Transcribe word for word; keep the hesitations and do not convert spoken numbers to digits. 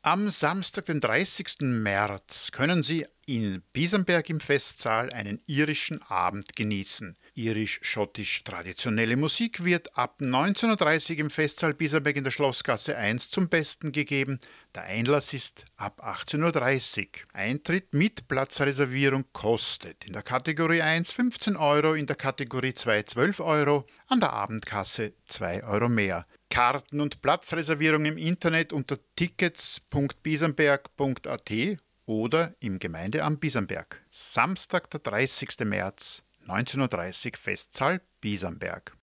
Am Samstag, den dreißigsten März, können Sie in Biesenberg im Festsaal einen irischen Abend genießen. Irisch-schottisch traditionelle Musik wird ab neunzehn Uhr dreißig im Festsaal Biesenberg in der Schlossgasse eins zum Besten gegeben. Der Einlass ist ab achtzehn Uhr dreißig. Eintritt mit Platzreservierung kostet in der Kategorie eins fünfzehn Euro, in der Kategorie zwei zwölf Euro, an der Abendkasse zwei Euro mehr. Karten- und Platzreservierung im Internet unter tickets punkt biesenberg punkt a t oder im Gemeindeamt Biesenberg. Samstag, der dreißigsten März, neunzehn Uhr dreißig, Festsaal Biesenberg.